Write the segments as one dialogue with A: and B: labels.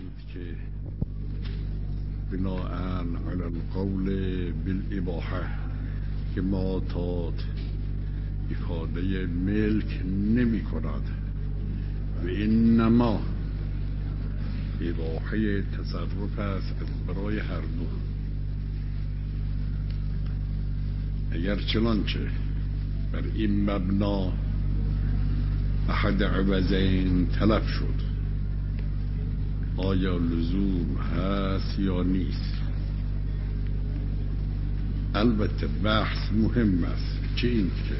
A: بود که بناءً علی القول بالاباحه که معتاد افاده ملک نمی کند و انما اباحه تصرف است برای هر دو. اگر چنانچه بر این مبنا احد عوضین تلف شد، آیا لزوم هست یا نیست؟ البته بحث مهم است، چه این که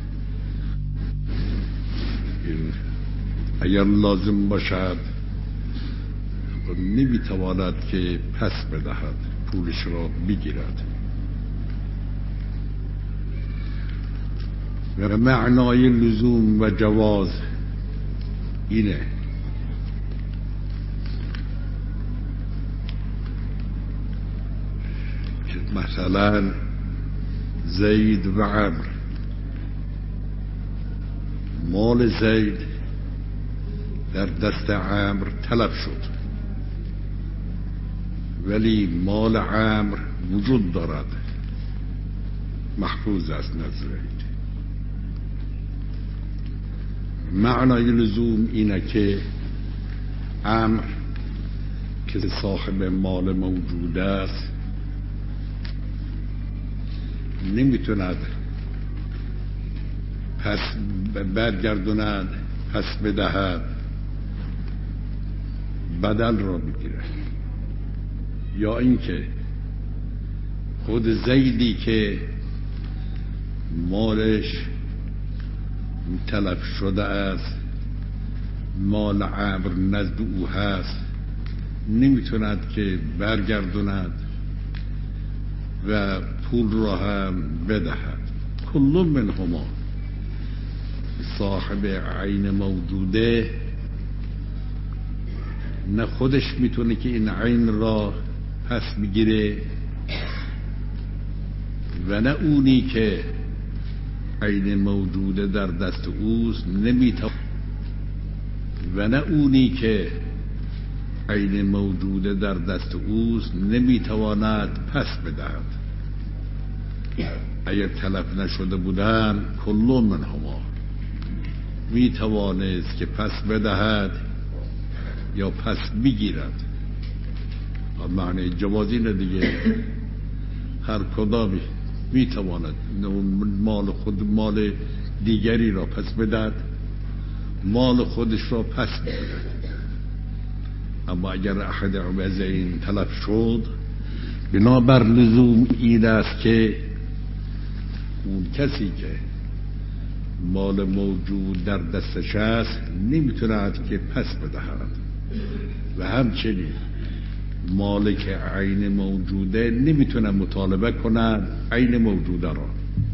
A: اگر لازم باشد نمیتواند که پس بدهد، پولش را بگیرد. و معنای لزوم و جواز اینه که مثلا زید و عمرو، مال زید در دست عمرو تلف شد، ولی مال عمرو وجود دارد، محفوظ است نزد زید. معنای لزوم اینه که عمرو که صاحب مال موجود است نمیتوند پس برگردوند، پس بدهد، بدل را بگیره. یا اینکه خود زیدی که مالش تلف شده است، مال عمرو نزد او هست، نمیتوند که برگردوند و پول را هم بدهد. کل منهما صاحب عین موجوده نه خودش میتونه که این عین را پس بگیره و نه اونی که عین موجوده در دست اوست نمیتواند، و نه اونی که عین موجوده در دست اوست نمیتواند پس بدهد. اگر تلف نشده بودن کل منهما میتوانست که پس بدهد یا پس بگیرد. معنی جوازی دیگه هر کدامی میتواند مال خود مال دیگری را پس بدهد، مال خودش را پس بدهد. اما اگر احد عوضین تلف شد، بنابر لزوم این است که اون کسی که مال موجود در دستش است نمیتواند که پس بدهد و همچنین مالک عین موجوده نمیتونه مطالبه کند عین موجوده را.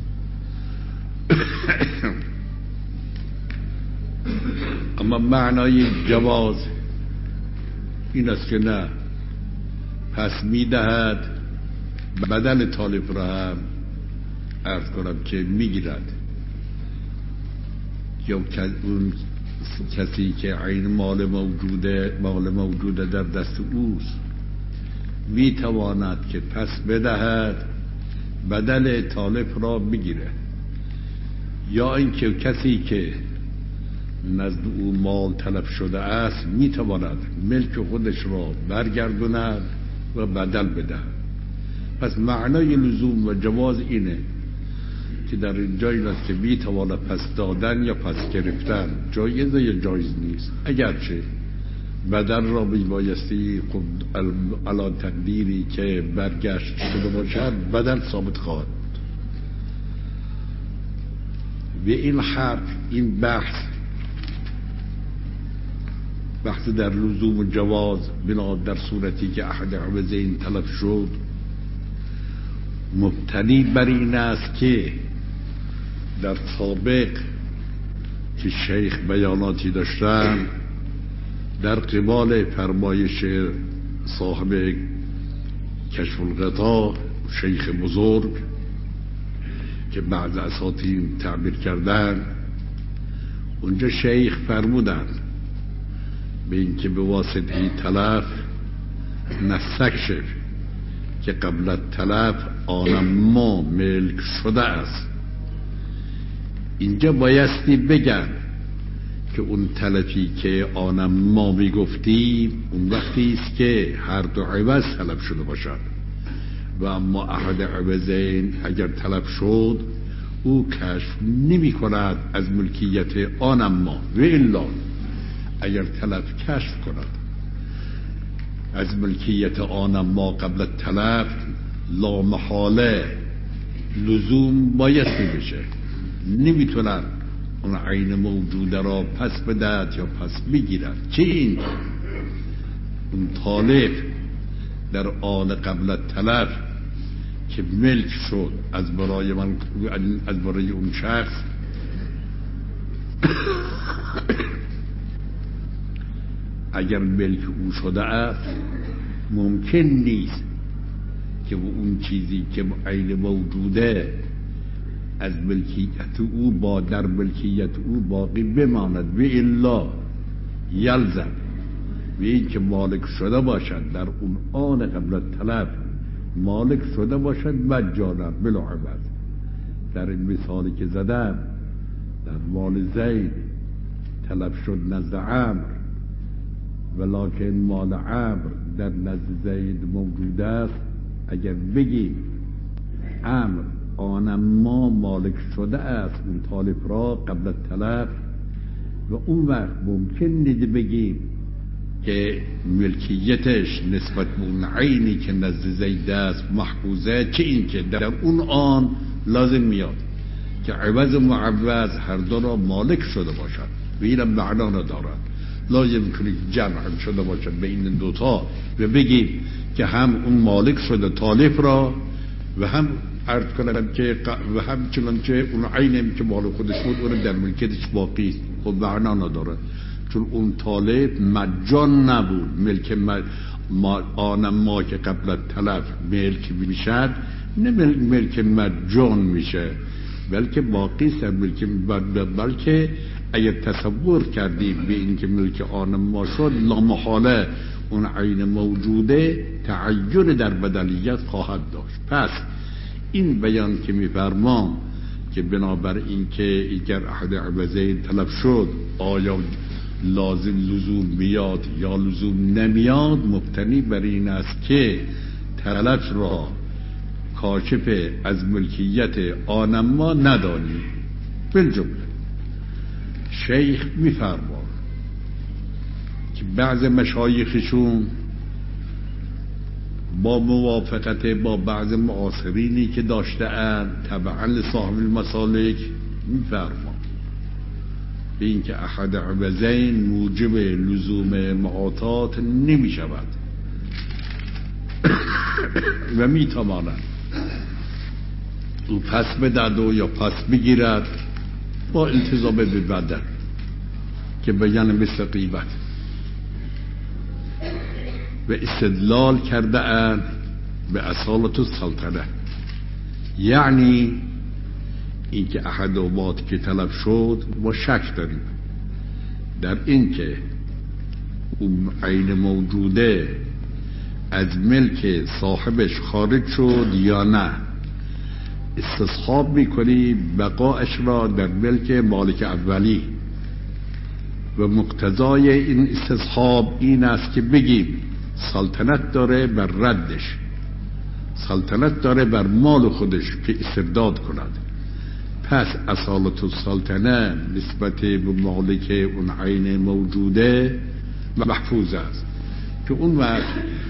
A: اما معنای جواز این است که نه، پس میدهد، بدل طالب را هم عرض کنم که میگیرد. یا اون کسی که عین مال موجوده در دست اوست میتواند که پس بدهد، بدل طالب را بگیره. یا اینکه کسی که نزد او مال تلف شده است میتواند ملک خودش را برگردوند و بدل بدهد. پس معنای لزوم و جواز اینه که در اینجا این است که میتواند پس دادن یا پس گرفتن جایزه یا جایز نیست. اگرچه بدل را بایستی علا تقدیری که برگشت شده باشد بدل ثابت خواهد بود. و این حرف، این بحث در لزوم و جواز بنا در صورتی که احد عوضین تلف شد مبتنی بر این است که در سابق که شیخ بیاناتی داشتن در قبال فرمایش صاحب کشف الغطا شیخ بزرگ که بعض اساطین تعبیر کردن، اونجا شیخ فرمودن به این که به واسطه تلف نستکشف که قبل التلف آن ما ملک شده است. اینجا بایستی بگن که اون تلفی که آن ما میگفتیم اون وقتی است که هر دو عوض طلب شده باشد و اما احد عوضین اگر طلب شد او کشف نمی کند از ملکیت آن ما، و الا اگر طلب کشف کند از ملکیت آن ما قبل طلب لا محاله لزوم بایستی بشه، نمیتونن اون عین موجوده را پس بدهد یا پس بگیرد. چه این اون طالب در آن قبل طلب که ملک شد از برای من، از برای اون شخص اگر ملک او شده است ممکن نیست که اون چیزی که عین موجوده از ملکیت او با در ملکیت او باقی بماند، و الا یلزم و این که مالک شده باشد در اون آن قبل طلب مالک شده باشد مجانا بلا عوض. در این مثالی که زدم در مال زید طلب شد نزد عمرو، ولکن مال عمرو در نزد زید موجود است، اگر بگیم عمرو آن ما مالک شده است اون طالب را قبل طلب، و اون وقت ممکن نیست بگیم که ملکیتش نسبت به اون عینی که نزد زید است محفوظه، چه این که در اون آن لازم میاد که عوض و معوض هر دو را مالک شده باشد و این هم معنا ندارد. لازم کنید جمع شده باشد بین دوتا و بگیم که هم اون مالک شده طالب را و هم عرض کنم که و هم چنانچه اون عینی که مال خودش بود اون در ملکیتش باقی است. خب معنا نداره، چون اون طالب مجان نبود. ملک آن ما که قبل طلب ملک میشد نه ملک مجان میشه، بلکه باقی است ملک. بلکه اگر تصور کردیم به این که ملک آن ما شد لامحاله اون عین موجوده تعین در بدلیت خواهد داشت. پس این بیان که میفرمام که بنابر این که اگر احد عوضین طلب شد آیا لازم لزوم میاد یا لزوم نمیاد، مبتنی بر این است که طلب را کاشف از ملکیت آن ما ندانیم. بالجمله شیخ میفرما که بعض مشایخشون با موافقت با بعض معاصرینی که داشته‌اند تبعا لصاحب المسالک میفرما به این که احد عوضین موجب لزوم معاطات نمی شود و می تواند او پس بدهد و یا پس بگیرد با التزام به بدن که بیان مثل غیبت. و استدلال کرده اند به اصالت السلطنه، یعنی این که احد اومات که طلب شد ما شک داریم در این که اون عین موجوده از ملک صاحبش خارج شد یا نه. استصحاب میکنی بقایش را در ملک مالک اولی و مقتضای این استصحاب این است که بگیم سلطنت داره بر ردش، سلطنت داره بر مال خودش که استرداد کند. پس اصالت السلطنه نسبت به مالک اون عین موجوده محفوظ است که اون وقت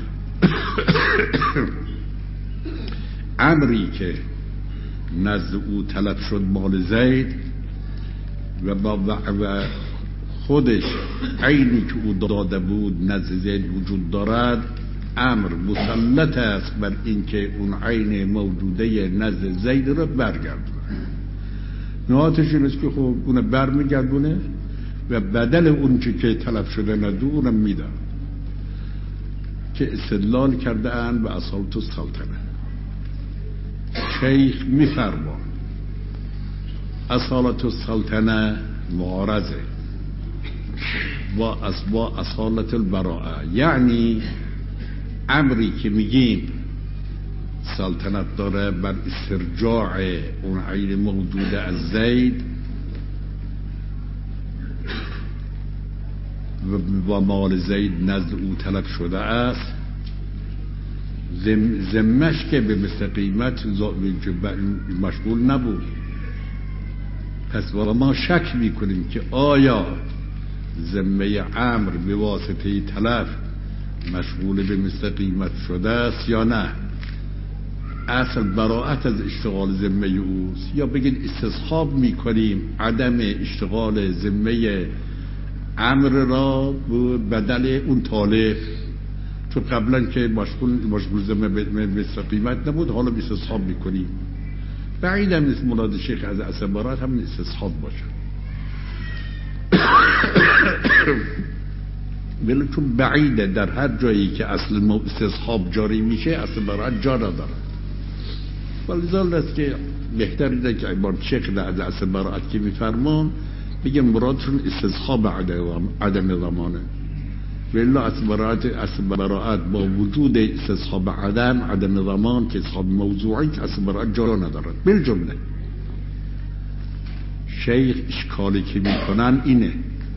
A: امری که نزد او طلب شد مال زید و با خودش عینی که او داده بود نزد زید وجود دارد، امر مسلط است بر این که اون عین موجوده نزد زید را برگردونه. نهاتش این است که خب اون برمیگردونه و بدل اون که طلب شده ندو اونم میده که استدلال کرده اند به اصالت السلطنه. شیخ میفرما اصالت السلطنه معارضه با اصالت البراءه، یعنی امری که میگیم سلطنت داره بر استرجاع اون عین موجود از زید و مال زید نزد او طلب شده است، ذمش که به مثل قیمت مشغول نبود. پس ما شک میکنیم که آیا ذمه امر به واسطه تلف مشغول به مثل قیمت شده است یا نه. اصل براءت از اشتغال ذمه اوست، یا بگید استصحاب میکنیم عدم اشتغال ذمه امر را بدل اون تالف، چون قبلا که مشغول ذمه به مثل قیمت نبود، حالا استصحاب میکنیم. بعید هم نیست مراد شیخ از اصل براءت همین استصحاب باشه. ولی چون بعیده در هر جایی که اصل استصحاب جاری میشه اصل براءت جا نداره، ولذالک است که بهتر اینه که عبارت شیخ از اصل براءت که میفرمان بگم مرادشون استصحاب عدم ضمانه. ولی اصل براءت با وجود استصحاب عدم ضمان که استصحاب موضوعی که اصل براءت جا نداره. بالجمله شیخ اشکالی که میکنن اینه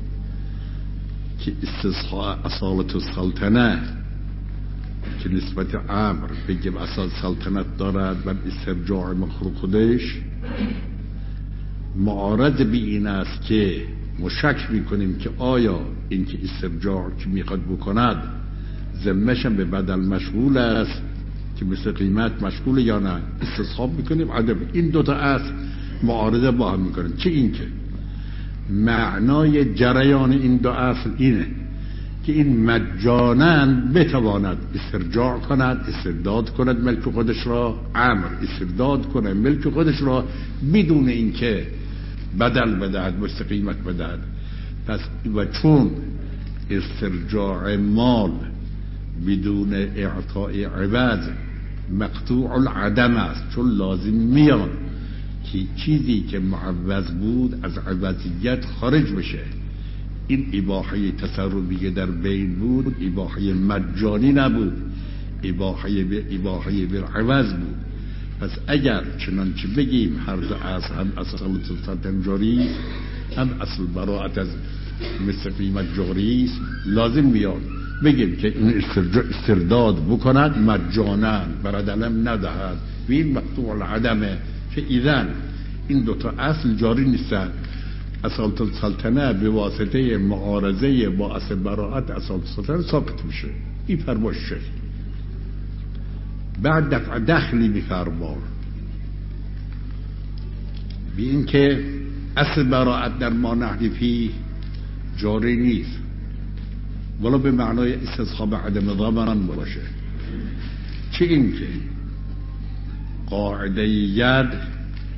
A: که استصحاب اصالت السلطنه که نسبت امر بگیم اصال سلطنت دارد بر استرجاع مخلوق خودش، معارض به این است که مشک میکنیم که آیا این که استرجاع که میخواد بکند ذمه‌ش به بدل مشغول است که مثل قیمت مشغول یا نه. استصحاب میکنیم عدم. این دوتا اصل معارضه با هم میکنیم. چه این که معنای جریان این دو اصل اینه که این مجانا بتواند استرجاع کند، استرداد کند ملک خودش را، امر استرداد کند ملک خودش را بدون اینکه بدل بدهد مثل قیمت بدهد. پس و چون استرجاع مال بدون اعطاء عوض مقطوع العدم است، چون لازم میاد که چیزی که معوض بود از عوضیت خارج بشه. این اباحه تصرفی در بین بود اباحه مجانی نبود، اباحه بالعوض بود. پس اگر چنانچه بگیم هر دو اصل هم اصل سلطنت جاری هم اصل براءت از مثل قیمت جاری است، لازم میاد بگیم که این استرداد بکند مجانا برادلم ندهد و این مقطوع العدمه، که ایذن این دوتا اصل جاری نیستن. اصالت السلطنه به واسطه معارضه با اصل براءت اصالت السلطنه ساقط میشه. این فرماش شد. بعد دفع دخلی بفرمان بی این که اصل براءت در ما نحنفی جاری نیست ولی به معنای استصحاب عدم ضمان باشه. چه این که قاعده ید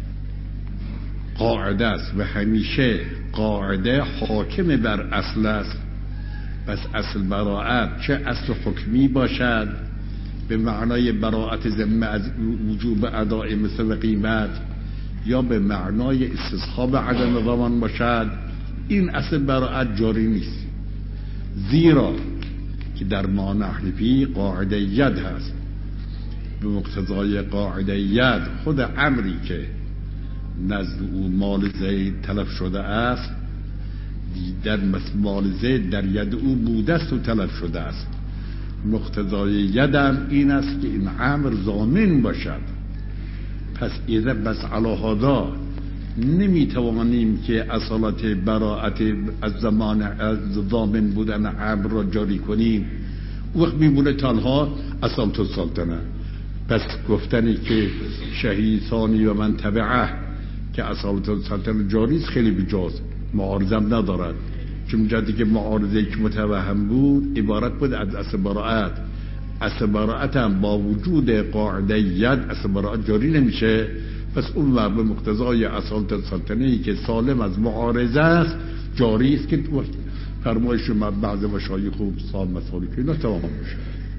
A: قاعده است و همیشه قاعده حاکم بر اصل است. پس اصل براءت چه اصل حکمی باشد به معنای براءت ذمه از وجوب اداء مثل قیمت یا به معنای استصحاب عدم ضمان باشد، این اصل براءت جاری نیست، زیرا که در ما نحنفی قاعده ید هست. به مقتضای قاعده ید خود امری که نزد او مال زید تلف شده است در مال زید در ید او بوده است و تلف شده است. مقتضای یدم این است که این امر ضامن باشد. پس اذا بس علی هذا نمیتوانیم که اصالت براءت از زمان از ضامن بودن امر را جاری کنیم، وقت میمونه تنها اصالت السلطنه. پس گفتنی که شهید ثانی و من تبعه که اصالت السلطنه جاری است خیلی بجاست، معارضم ندارد. چون جدی که معارضه که متوهم بود عبارت بود از اصل براءت. اصل براءت هم با وجود قاعده ید اصل براءت جاری نمیشه. پس اون به مقتضای اصالت السلطنه‌ای که سالم از معارضه است جاری است که فرمایش بعض مشایخ و صاحب مسائل که اینا تمام میشه.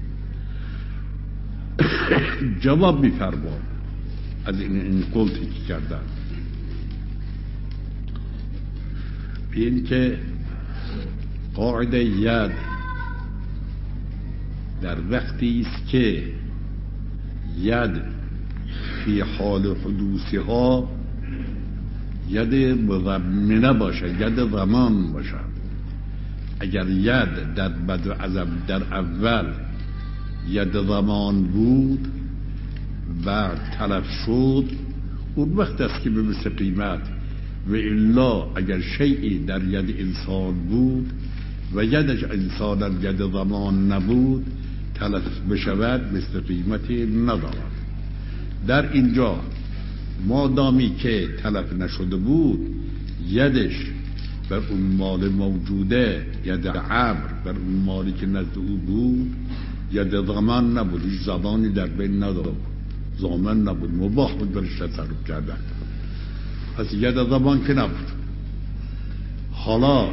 A: جواب میفرما از این قولتی که کردن این که قاعده ید در وقتی است که ید فی حال حدوثها ید مضمنه باشد، ید ضمان باشد. اگر ید در بدو عزم در اول ید ضمان بود بعد تلف شد، اون وقت است که به مثل قیمت. و الا اگر شیئی در ید انسان بود و یدش انسان ید ضمان نبود تلف بشود مثل قیمتی ندارد. در اینجا مادامی که تلف نشده بود یدش بر اون مال موجوده، ید عبر بر اون مالی که نزد او بود، ید ضمان نبود، هیچ زبانی در بین ندارد، ضامن نبود، مباح بود برش تصرف کردن، پس ید ضمان که نبود. حالا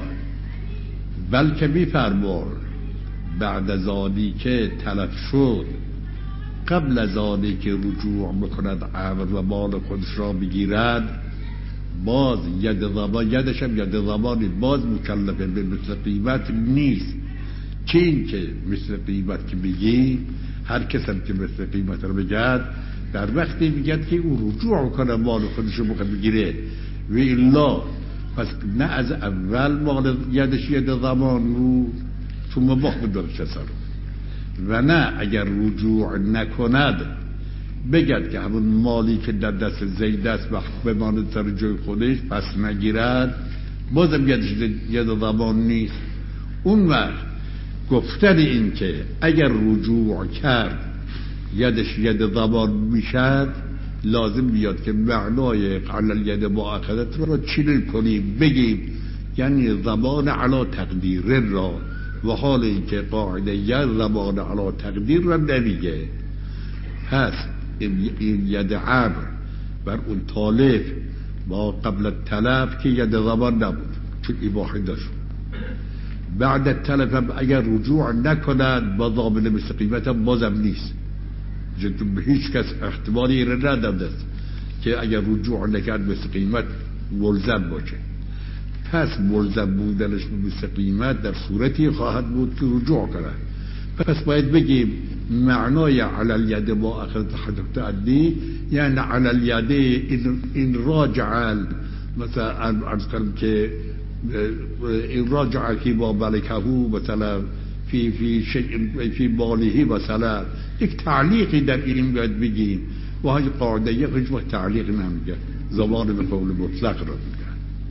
A: بلکه می‌فرمود بعد از آنی که تلف شد، قبل از آنی که رجوع بکند عبر و مال خودش را بگیرد، باز ید ضمان، یدش هم ید ضمانی، باز مکلفه به مثل قیمت نیست. چه این که مثل قیمت که بگی، هر کسی که مثل قیمت رو بگد در وقتی میگد که او رجوع کنه مال خودش رو بگیره، و الا پس نه از اول مال یدش ید ضمان بود چون مباح بود درش تصرف، و نه اگر رجوع نکند بگد که همون مالی که در دست زید است وقت بماند سر جای خودش پس نگیرد، بازم یدش ید ضمان نیست. اون وقت گفتن این که اگر رجوع کرد یدش ید ضمان میشد، لازم بیاد که معنای علل ید مؤاخذت را چی کنیم بگیم، یعنی ضمان علی تقدیر را، و حال این که قاعده ید ضمان علی تقدیر را نمیگه. پس این ید عبر بر اون طالب با قبل التلف که ید ضمان نبود چون اباحه داشت، بعد التلف هم اگر رجوع نکند با ضامن مثل قیمت هم بازم نیست، چون به هیچ کس احتمالی را نداده است که اگر رجوع نکرد مثل قیمت ملزم باشه. پس ملزم بودنش به مثل قیمت در صورتی خواهد بود که رجوع کنه. پس باید بگیم معنای علل ید مؤاخذت حذف تعدی یعنی علل ید این راجع، مثلا عرض کنم که این راجع کی با ملکه مثلا فی شیء فی ماله مثلا، یک تعلیقی در این باید بگیم، و های قاعده هیچ وقت تعلیق نمیگه، زبان به قول مطلق را میگه.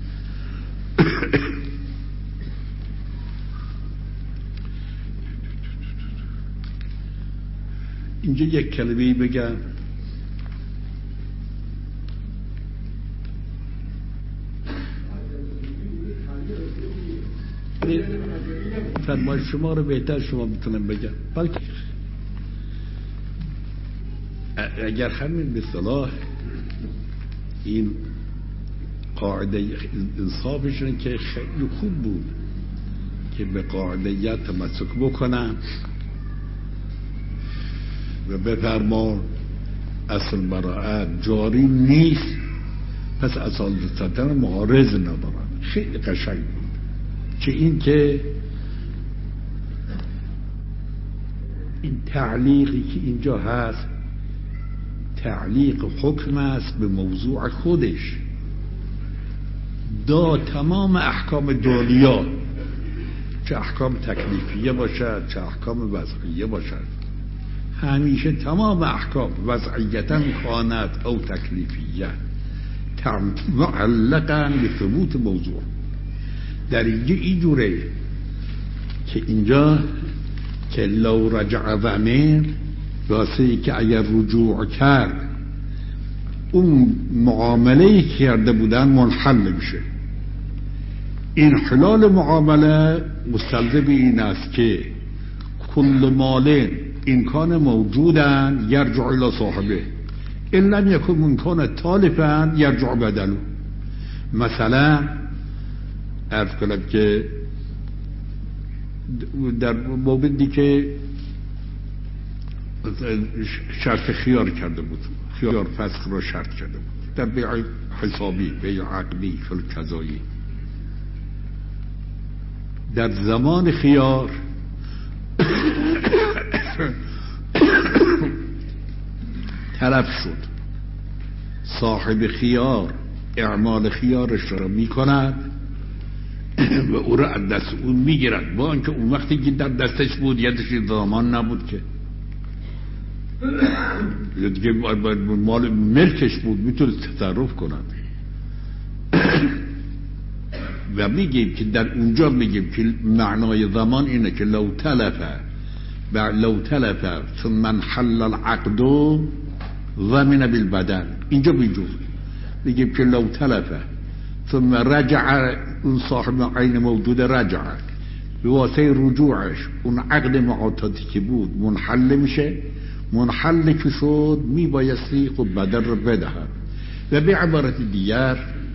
A: اینجا یک کلمه‌ای بگم. فرمای شما رو بهتر شما میتونم بگم، بلکه اگر همین به اصطلاح این قاعده انصافشون که خیلی خوب بود که به قاعده تمسک بکنم و بفرما اصل براءت جاری نیست، پس اصل ستن معارض ندارن. خیلی قشنگ بود که این که این تعلیقی که اینجا هست تعلیق حکم است به موضوع خودش، تمام احکام دنیا، چه احکام تکلیفیه باشد چه احکام وضعیه باشد، همیشه تمام احکام وضعیتا کانت او تکلیفیه معلقا به ثبوت موضوع. در اینجوره که اینجا که لو رجع ضمیر واسه که اگر رجوع کرد اون معامله کرده بودن منحل میشه. این حلال معامله مستلزم این است که کل مال این کان موجودن یرجع الى صاحبه ان لم یکن من کان تالفا یرجع بدلو. مثلا عرض کنم که در موردی که شرط خیار کرده بود، خیار فسخ را شرط کرده بود در بیع حسابی، بیع عقدی، فلکزایی، در زمان خیار تلف شد، صاحب خیار اعمال خیارش را میکند و او را از دست اون میگیرد، با اینکه اون وقتی که در دستش بود یدش ضمان نبود که دیگه مال ملکش بود، میتونه تصرف کند. و میگیم که در اونجا میگیم که معنای ضمان اینه که لو تلف ثم انحل العقد ضمن بالبدن. اینجا میگیم که لو تلف ثم رجع اون صاحب عین موجود رجع به واسه رجوعش اون عقد معاطاتی که بود منحل میشه، منحل که شد میبایستی خود بدل رو بدهد. و به عبارت دیگر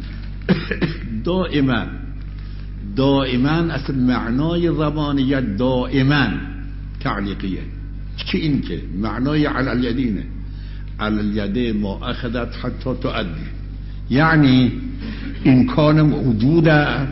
A: دائما اصل معنای ضمانیت دائما تعلیقیه، که این که معنای علی الیدینه، علی الید ما اخذت حتی تؤدی، یعنی این کان موجود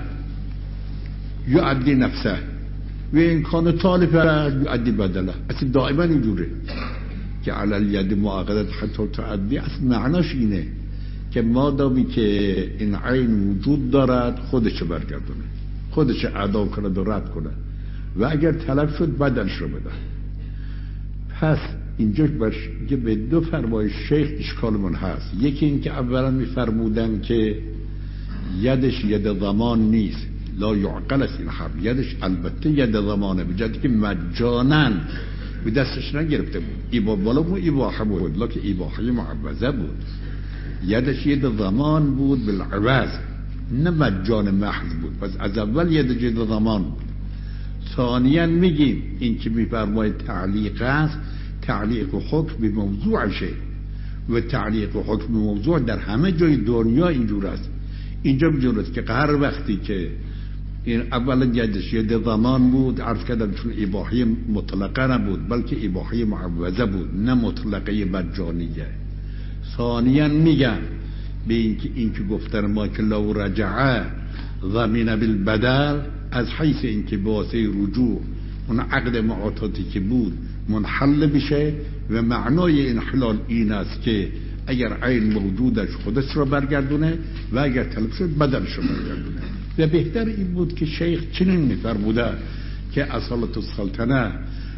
A: یؤدی نفسه و این کان طالب یؤدی بدله. اصل دائما اینجوره که علی الید ما اخذت حتی تؤدی، اصل معناش اینه که مادامی که این عین وجود دارد خودش برگردونه، خودش ادا کنه و رد کنه و اگر تلف شد بدلش رو بده. پس اینجا که به دو فرمای شیخ اشکالمون هست. یکی این که اولا میفرمودن که یدش ید ضمان نیست، لا یعقل است این حرف، یدش البته ید ضمانه، بجد که مجانن به دستش نگرفته بود، بالا ایباحه بود لکه ایباحه معوضه بود، یدش ید ضمان بود بالعوض نه مجان محض بود. پس از اول یدش ید ضمان بود. ثانیاً میگیم این که میفرماید تعلیق است، تعلیق حکم به موضوعشه و تعلیق حکم به موضوع در همه جای دنیا اینجور است. اینجا اینجور است که هر وقتی که این اولا یدش ید ضمان بود، عرض کردم چون اباحه مطلقه نبود بلکه اباحه معوضه بود نه مطلقه مجانیه. ثانیاً میگن به این که گفتن ما که لو رجعه ضمن بالبدل، از حیث این که واسه رجوع اون عقد معاطاتی که بود منحل بشه و معنای انحلال این است که اگر عین موجودش خودش را برگردونه و اگر طلب شد بدلش را برگردونه. و بهتر این بود که شیخ چنین میفرموده که اصالت السلطنه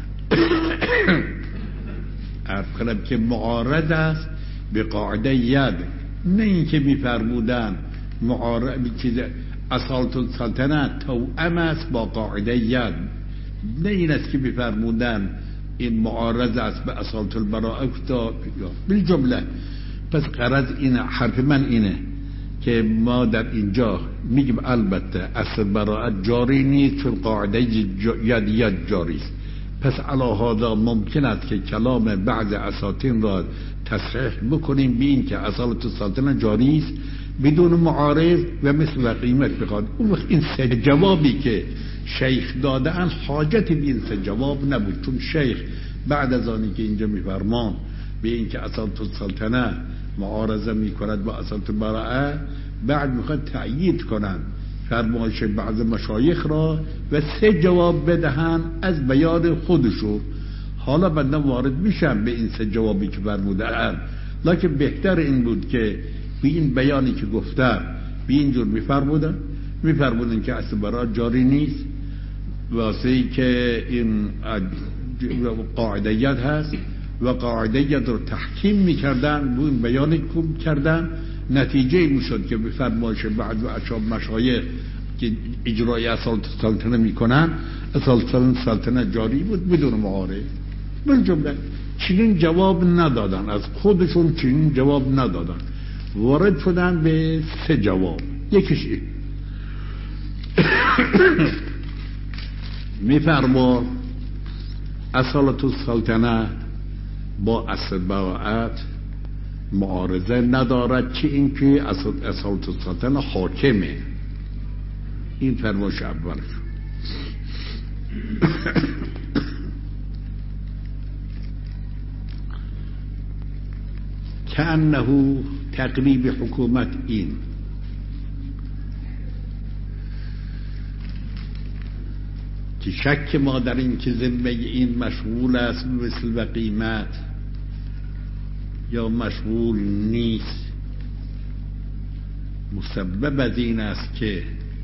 A: عرض کنم که معارض است به قاعده ید، نه این که میفرمودن معارض چیز اصالت السلطنه توأم است با قاعده ید، نه این است که میفرمودن این معارض است به اصالت البراءه بالجمله. پس غرض اینه، حرف من اینه که ما در اینجا میگیم البته اصل براءت جاری نیست چون قاعده ید جاری است. پس علی هذا ممکن است که کلام بعض اساطین را تصحیح بکنیم به این که اصالت السلطنه جاری است بدون معارض و مثل قیمت بخواد. اون وقت این سه جوابی که شیخ دادن حاجتی به این سه جواب نبود، چون شیخ بعد از آنی که اینجا میفرمان به این که اصالت السلطنه معارضه میکند با اصالت البراءه، بعد میخواد تأیید کنند فرمایش بعض مشایخ را و سه جواب بدهن از بیان خودشو. حالا بعدا وارد میشم به این سه جوابی که فرمودن، لکن بهتر این بود که به این بیانی که گفته به اینجور میفرمودن که اصل براءت جاری نیست واسه ای که این قاعده ید هست و قاعده ید رو تحکیم میکردن، به این بیان کردن. نتیجه میشد که به فرمایش بعد و اشاب مشایخ که اجرای اصالت السلطنه میکنن، اصالت السلطنه جاری بود بدون معارض. بالجمله چنین جواب ندادن، از خودشون چنین جواب ندادن، وارد شدن به سه جواب. یکیش این میفرما اصالت السلطنه با اصل براءت معارضه ندارد، که این که اصالت السلطنه حاکمه. این فرمایش اولش. که انه تقریب حکومت این که شک ما در این که ذمه این مشغول است مثل و قیمت یا مشغول نیست، مسبب از این است که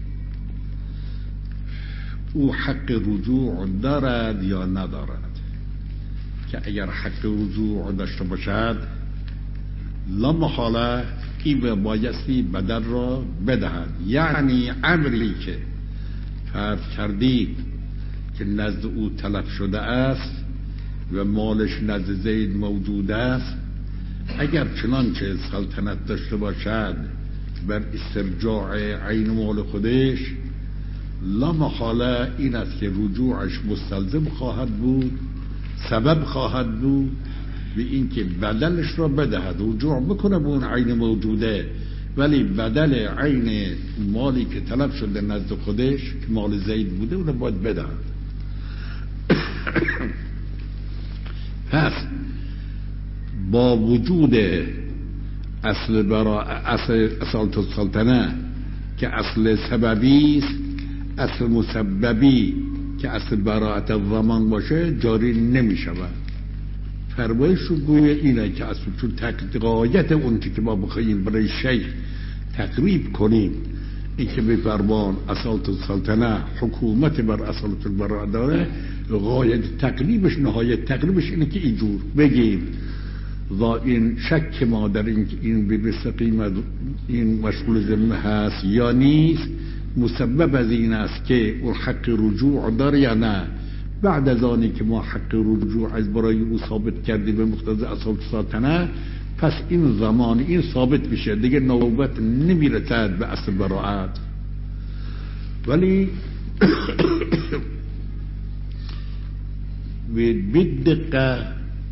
A: او حق رجوع دارد یا ندارد، که اگر حق رجوع داشته باشد لا محاله این بایستی بدل را بدهد. یعنی امری که فرض کردید که نزد او تلف شده است و مالش نزد زید موجود است، اگر چنانچه سلطنت داشته باشد بر استرجاع عین مال خودش، لا محاله این است که رجوعش مستلزم خواهد بود، سبب خواهد بود به این که بدلش را بدهد. رجوع بکنه به اون عین موجوده، ولی بدل عین مالی که طلب شده نزد خودش که مال زید بوده اون را باید بدهد. پس با وجود اصالت السلطنه که اصل سببی است، اصل مسببی که اصل براءت الضمان باشه جاری نمی شود. فرمایش رو گویا اینه که اصل چون غایت اون که ما بخواهیم برای شیخ تقریب کنیم این که بفرمان اصالت السلطنه حکومت بر اصالت البراء داره، غایت تقریبش، نهایت تقریبش اینه که اینجور بگیم و این شک ما در این که این به قیمت این مشغول ذمه هست یا نیست، مسبب از این است که اون حق رجوع داره یا نه. بعد از آنی که ما حق رجوع از برای او ثابت کردیم به مقتضی اصالت السلطنه، پس این زمان این ثابت میشه، دیگه نوبت نمیرسد به اصل براءت. ولی بدقه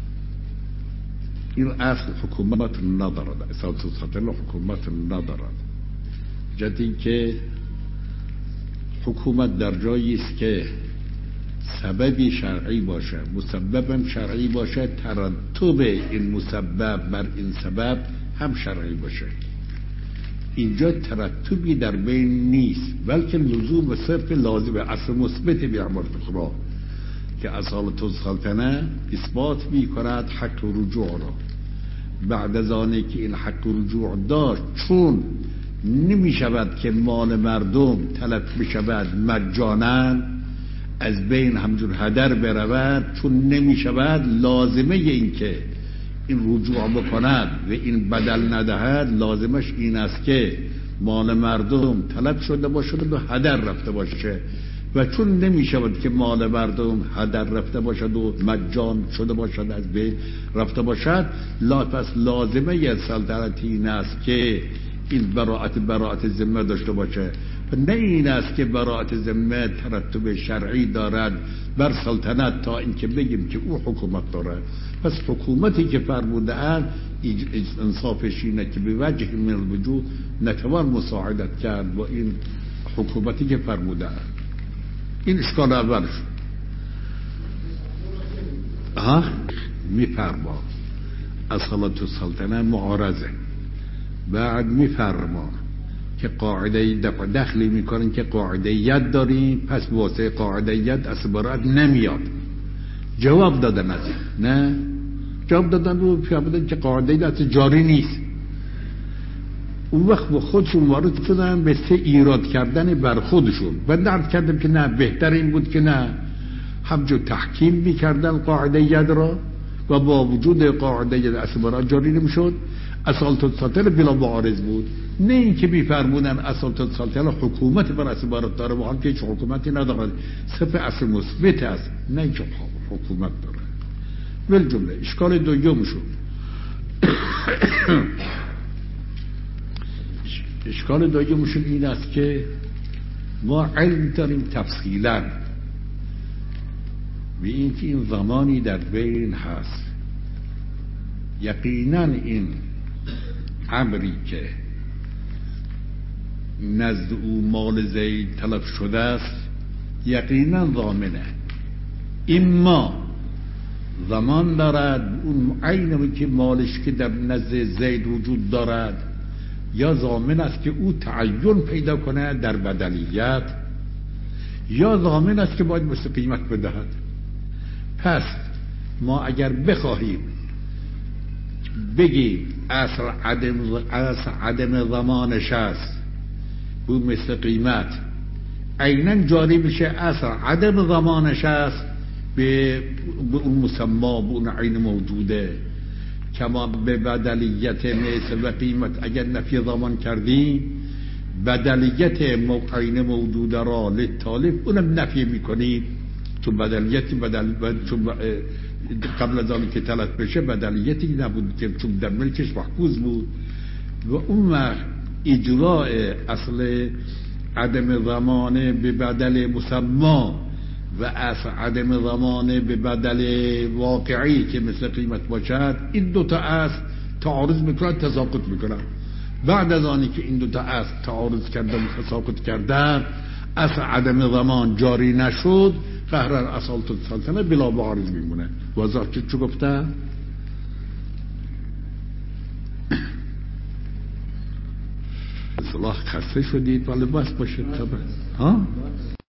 A: این اصل حکومت ندارد، اصالت السلطنه حکومت ندارد، جدی که حکومت در جایی است که سببی شرعی باشه، مسببم شرعی باشه، ترتب این مسبب بر این سبب هم شرعی باشه. اینجا ترتبی در بین نیست، بلکه لزوم صرف لازم اصل مثبت بیعبارت خدا که اصالت السلطنه اثبات می کند حق رجوع را. بعد از آنی که این حق رجوع داشت، چون نمی شود که مال مردم تلف می شود مجانا از بین همجور هدر برود، چون نمی شود لازمه این که این رجوع بکند و این بدل ندهد، لازمش این است که مال مردم تلف شده باشد و هدر رفته باشه، و چون نمی شود که مال مردم هدر رفته باشد و مجان شده باشد از بین رفته باشد، پس لازمه سلطنتی این است که این براءت ذمه داشته باشه. نه این است که براءت ذمه ترتب شرعی دارد بر سلطنت تا اینکه بگیم که او حکومت دارد. پس حکومتی که فرموده اند انصافش اینه که به وجه من الوجوه نتوان مساعدت کرد با این حکومتی که فرموده اند. این اشکال اول شد. میفرما اصالت السلطنه معارضه، بعد میفرما که قاعده دخلی میکنن که قاعده ید داریم، پس واسه قاعده ید اصل براءت نمیاد. جواب دادن از این، نه جواب دادن رو فهمیدن که قاعده ید اصل جاری نیست. اون وقت با خودشون وارد شدن به سه ایراد کردن بر خودشون. و درد کردم که نه، بهتر این بود که نه، همجور تحکیم میکردن قاعده ید را و با وجود قاعده ید اصل براءت جاری نمیشد. اصالت السلطنه بلا معارض بود. نه این که میفرمونن اصالت السلطنه حکومت بر اصل براءت داره، با هم که هیچ حکومتی نداره، صرف اصل مثبت است، نه اینکه حکومت داره. ول جمله اشکال دوم شد. اشکال دومشون این است که ما علم داریم تفصیلا به این که این زمانی در بین هست، یقینا این امری که نزد او مال زید طلب شده است یقینا ضامنه، اما زمان دارد اون عینی که مالش که در نزد زید وجود دارد، یا ضامن است که او تعین پیدا کنه در بدلیت، یا ضامن است که باید مثل قیمت بدهد. پس ما اگر بخواهیم بگی اصل عدم زمانش هست بو مثل قیمت عیناً جاری بشه اصل عدم زمانش هست به اون مسما به اون عین موجوده کما به بدلیت مثل و قیمت اگر نفی زمان کردی بدلیت عین موجوده را لطالب اونم نفی میکنی چون بدلیتی چون قبل از آن که تلف بشه بدلیتی نبود که چون در ملکش محفوظ بود و اون اجراء اصل عدم زمانه به بدل مسما و اصل عدم زمانه به بدل واقعی که مثل قیمت باشد این دوتا اصل تعارض میکنن تساقط میکنن بعد از آنی که این دوتا اصل تعارض کردن تساقط کردن اصل عدم زمان جاری نشد قهرن اصالت السلطنه بلا معارض میمونه واضح چه گفته؟ اصلاح خسته شدید ولی بس باشید ها؟